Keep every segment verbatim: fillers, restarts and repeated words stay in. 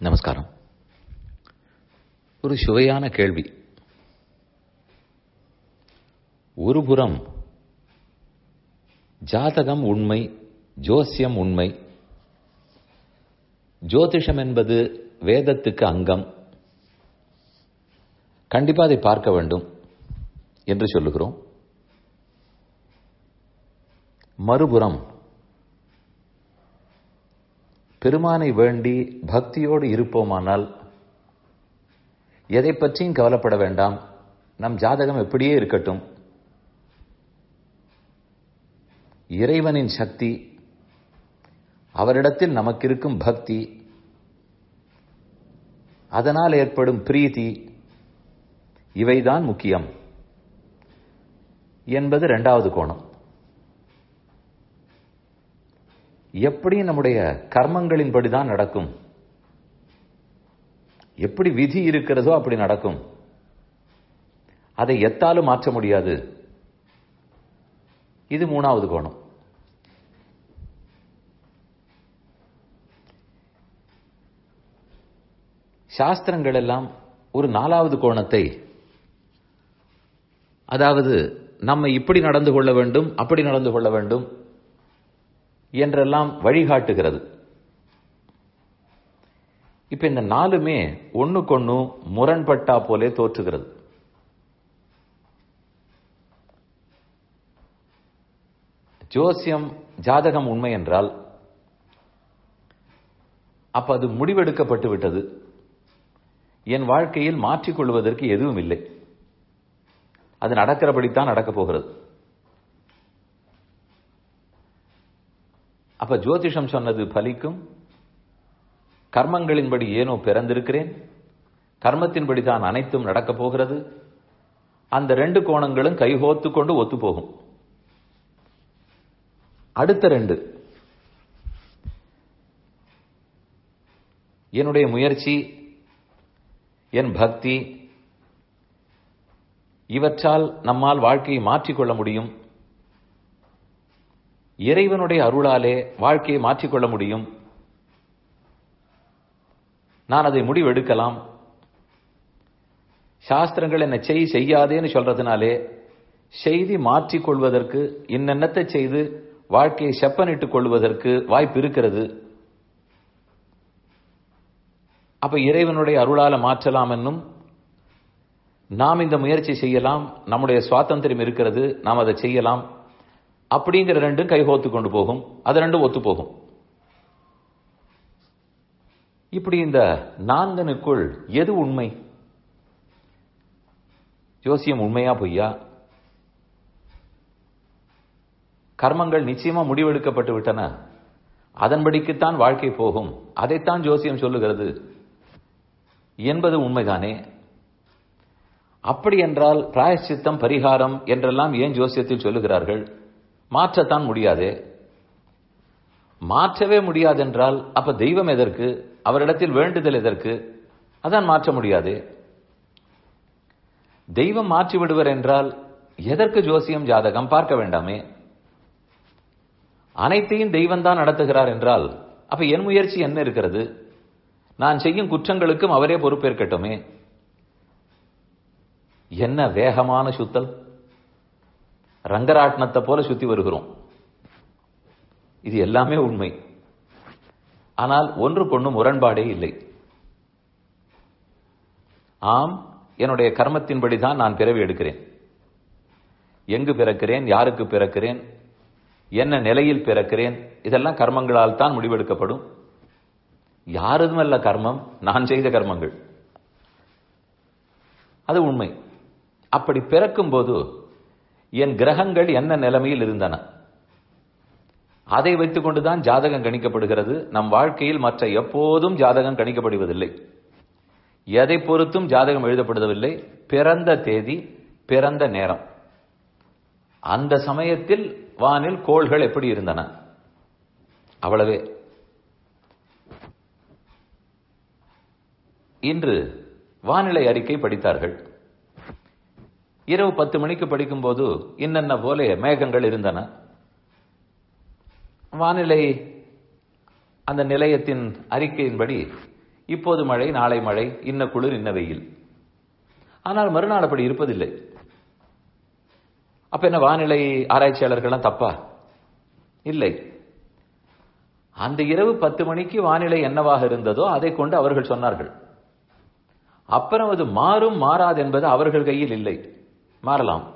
நமஸ்காரம். ஒரு சுவையான கேள்வி. ஒருபுறம் ஜாதகம் உண்மை, ஜோசியம் உண்மை, ஜோதிஷம் என்பது வேதத்துக்கு அங்கம், கண்டிப்பா அதை பார்க்க வேண்டும் என்று சொல்லுகிறோம். மறுபுறம் பெருமானை வேண்டி பக்தியோடு இருப்போமானால் எதை பற்றியும் கவலைப்பட வேண்டாம், நம் ஜாதகம் எப்படியே இருக்கட்டும், இறைவனின் சக்தி, அவரிடத்தில் நமக்கு இருக்கும் பக்தி, அதனால் ஏற்படும் பிரீதி, இவைதான் முக்கியம் என்பது இரண்டாவது கோணம். எப்படி நம்முடைய கர்மங்களின்படிதான் நடக்கும், எப்படி விதி இருக்கிறதோ அப்படி நடக்கும், அதை எத்தாலும் மாற்ற முடியாது. இது மூணாவது கோணம். சாஸ்திரங்கள் எல்லாம் ஒரு நாலாவது கோணத்தை, அதாவது நம்ம இப்படி நடந்து கொள்ள வேண்டும், அப்படி நடந்து கொள்ள வேண்டும் என்றெல்லாம் வழிகாட்டுகிறது. இப்ப இந்த நாலுமே ஒண்ணுக்கொண்ணு முரண்பட்டா போலே தோற்றுகிறது. ஜோசியம் ஜாதகம் உண்மை என்றால் அப்ப அது முடிவெடுக்கப்பட்டு விட்டது, என் வாழ்க்கையில் மாற்றிக்கொள்வதற்கு எதுவும் இல்லை, அது நடக்கிறபடித்தான் நடக்கப் போகிறது. அப்ப ஜோதிஷம் சொன்னது பலிக்கும், கர்மங்களின்படி ஏனோ பிறந்திருக்கிறேன், கர்மத்தின்படி தான் அனைத்தும் நடக்கப் போகிறது. அந்த ரெண்டு கோணங்களும் கைகோத்து கொண்டு ஒத்து போகும். அடுத்த ரெண்டு, என்னுடைய முயற்சி, என் பக்தி, இவற்றால் நம்மால் வாழ்க்கையை மாற்றிக்கொள்ள முடியும், இறைவனுடைய அருளாலே வாழ்க்கையை மாற்றிக்கொள்ள முடியும், நான் அதை முடிவெடுக்கலாம். சாஸ்திரங்கள் என்ன செய் செய்யாதேன்னு சொல்றதுனாலே செய்தி மாற்றிக்கொள்வதற்கு, இன்னென்னத்தை செய்து வாழ்க்கையை செப்பனிட்டுக் கொள்வதற்கு வாய்ப்பு இருக்கிறது. அப்ப இறைவனுடைய அருளால மாற்றலாம் என்னும், நாம் இந்த முயற்சி செய்யலாம், நம்முடைய சுவாதந்திரம் இருக்கிறது, நாம் அதை செய்யலாம், அப்படிங்கிற ரெண்டும் கைகோத்து கொண்டு போகும், அது ரெண்டும் ஒத்து போகும். இப்படி இந்த நான்கனுக்குள் எது உண்மை? ஜோசியம் உண்மையா பொய்யா? கர்மங்கள் நிச்சயமா முடிவெடுக்கப்பட்டு விட்டன, அதன்படிக்குத்தான் வாழ்க்கை போகும், அதைத்தான் ஜோசியம் சொல்லுகிறது என்பது உண்மைதானே? அப்படி என்றால் பிராயச்சித்தம், பரிகாரம் என்றெல்லாம் ஏன் ஜோசியத்தில் சொல்லுகிறார்கள்? மாற்றத்தான் முடியாது. மாற்றவே முடியாதென்றால் அப்ப தெய்வம் எதற்கு, அவரிடத்தில் வேண்டுதல் எதற்கு? அதான் மாற்ற முடியாது. தெய்வம் மாற்றி விடுவர் என்றால் எதற்கு ஜோசியம் ஜாதகம் பார்க்க வேண்டாமே? அனைத்தையும் தெய்வம் தான் நடத்துகிறார் என்றால் அப்ப என் முயற்சி என்ன இருக்கிறது? நான் செய்யும் குற்றங்களுக்கும் அவரே பொறுப்பேற்கட்டுமே. என்ன வேகமான சுத்தல், ரங்கராட்னத்தை போல சுத்தி வருகிறோம். இது எல்லாமே உண்மை. ஆனால் ஒன்றுக்கொன்று முரண்பாடே இல்லை. ஆம், என்னுடைய கர்மத்தின்படிதான் நான் பிறவி எடுக்கிறேன். எங்கு பிறக்கிறேன், யாருக்கு பிறக்கிறேன், என்ன நிலையில் பிறக்கிறேன், இதெல்லாம் கர்மங்களால் தான் முடிவெடுக்கப்படும். யாருதும் அல்ல கர்மம், நான் செய்த கர்மங்கள். அது உண்மை. அப்படி பிறக்கும் போது என் கிரகங்கள் என்ன நிலைமையில் இருந்தன, அதை வைத்துக் கொண்டுதான் ஜாதகம் கணிக்கப்படுகிறது. நம் வாழ்க்கையில் மற்ற எப்போதும் ஜாதகம் கணிக்கப்படுவதில்லை, எதை பொறுத்தும் ஜாதகம் எழுதப்படுவதில்லை. பிறந்த தேதி, பிறந்த நேரம், அந்த சமயத்தில் வானில் கோள்கள் எப்படி இருந்தன, அவ்வளவே. இன்று வானிலை அறிக்கை படித்தார்கள். இரவு பத்து மணிக்கு படிக்கும் போது இன்னென்ன போல மேகங்கள் இருந்தன. வானிலை அந்த நிலையத்தின் அறிக்கையின்படி இப்போது மழை, நாளை மழை, இன்ன குளிர், இன்ன வெயில். ஆனால் மறுநாள் அப்படி இருப்பதில்லை. அப்ப என்ன வானிலை ஆராய்ச்சியாளர்கள்லாம் தப்பா? இல்லை. அந்த இரவு பத்து மணிக்கு வானிலை என்னவாக இருந்ததோ அதை கொண்டு அவர்கள் சொன்னார்கள். அப்புறம் அது மாறும் மாறாது என்பது அவர்கள் கையில் இல்லை. மாறலாம்.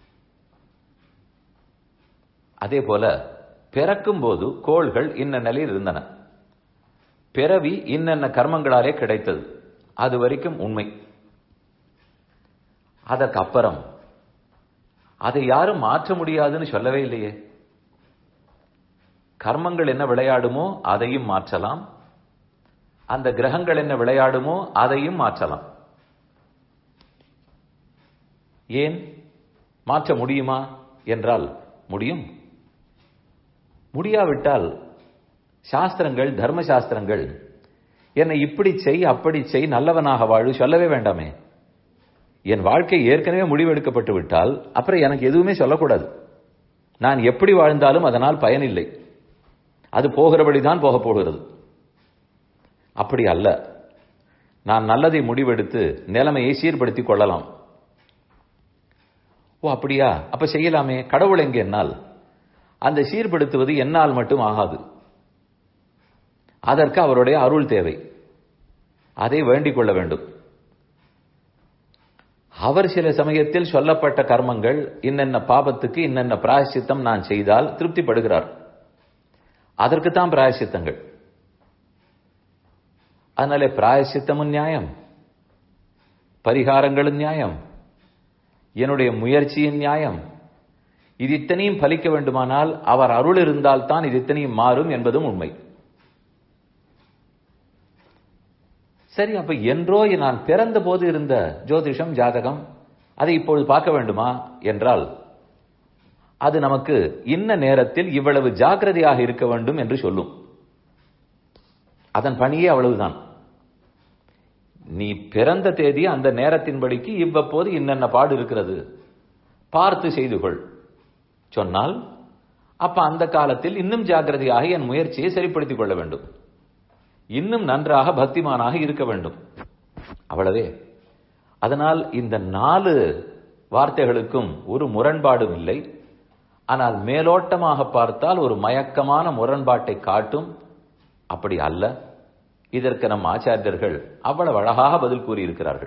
அதே போல பிறக்கும் போது கோள்கள் இன்ன நிலையில் இருந்தன. பிறவி இன்னென்ன கர்மங்களாலே கிடைத்தது. அது வரைக்கும் உண்மை. அதற்கு அப்புறம் அதை யாரும் மாற்ற முடியாதுன்னு சொல்லவே இல்லையே. கர்மங்கள் என்ன விளையாடுமோ அதையும் மாற்றலாம். அந்த கிரகங்கள் என்ன விளையாடுமோ அதையும் மாற்றலாம். ஏன் மாற்ற முடியுமா என்றால் முடியும். முடியாவிட்டால் சாஸ்திரங்கள், தர்ம சாஸ்திரங்கள் என்னை இப்படி செய், அப்படி செய், நல்லவனாக வாழு சொல்லவே வேண்டாமே. என் வாழ்க்கை ஏற்கனவே முடிவெடுக்கப்பட்டு விட்டால் அப்புறம் எனக்கு எதுவுமே சொல்லக்கூடாது. நான் எப்படி வாழ்ந்தாலும் அதனால் பயனில்லை. அது போகிறபடிதான் போக போகிறது. அப்படி அல்ல. நான் நல்லதை முடிவெடுத்து நிலைமையை சீர்படுத்திக் கொள்ளலாம். ஓ அப்படியா, அப்ப செய்யலாமே. கடவுள் எங்கே? என்னால். அந்த சீர்படுத்துவது என்னால் மட்டும் ஆகாது. அதற்கு அவருடைய அருள் தேவை. அதை வேண்டிக் கொள்ள வேண்டும். அவர் சில சமயத்தில் சொல்லப்பட்ட கர்மங்கள், இன்னென்ன பாபத்துக்கு இன்னென்ன பிராயசித்தம் நான் செய்தால் திருப்திப்படுகிறார். அதற்குத்தான் பிராயசித்தங்கள். அதனாலே பிராயசித்தமும் நியாயம், பரிகாரங்களும் நியாயம், என்னுடைய முயற்சியின் நியாயம். இது இத்தனையும் பலிக்க வேண்டுமானால் அவர் அருள் இருந்தால் தான் இது இத்தனையும் மாறும் என்பதும் உண்மை. சரி, அப்ப என்றோ நான் பிறந்த போது இருந்த ஜோதிஷம், ஜாதகம், அதை இப்பொழுது பார்க்க வேண்டுமா என்றால் அது நமக்கு இன்ன நேரத்தில் இவ்வளவு ஜாக்கிரதையாக இருக்க வேண்டும் என்று சொல்லும். அதன் பணியே அவ்வளவுதான். நீ பிறந்த தேதி அந்த நேரத்தின்படிக்கு இவ்வப்போது இன்னென்ன பாடு இருக்கிறது பார்த்து செய்து கொள் சொன்னால், அப்ப அந்த காலத்தில் இன்னும் ஜாக்கிரதையாக என் முயற்சியை சரிப்படுத்திக் கொள்ள வேண்டும். இன்னும் நன்றாக பக்திமானாக இருக்க வேண்டும். அவ்வளவே. அதனால் இந்த நாலு வார்த்தைகளுக்கும் ஒரு முரண்பாடும் இல்லை. ஆனால் மேலோட்டமாக பார்த்தால் ஒரு மயக்கமான முரண்பாட்டை காட்டும். அப்படி அல்ல. இதற்கு நம் ஆச்சாரியர்கள் அவ்வளவு அழகாக பதில் கூறியிருக்கிறார்கள்.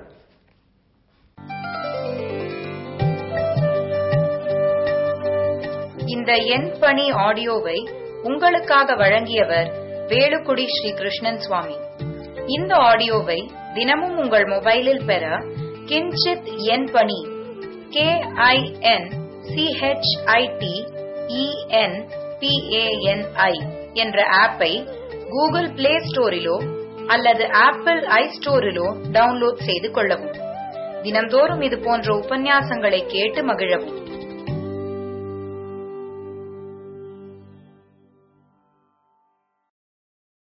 இந்த என் பணி ஆடியோவை உங்களுக்காக வழங்கியவர் வேலுக்குடி ஸ்ரீ கிருஷ்ணன் சுவாமி. இந்த ஆடியோவை தினமும் உங்கள் மொபைலில் பெற கிஞ்சித் என் பணி கே ஐ என் சிஹெச்ஐடி இஎன் பிஏஎன்ஐ என்ற ஆப்பை கூகுள் பிளே ஸ்டோரிலோ அல்லது ஆப்பிள் ஐ ஸ்டோரிலோ டவுன்லோட் செய்து கொள்ளவும். தினந்தோறும் இது போன்ற உபன்யாசங்களை கேட்டு மகிழவும்.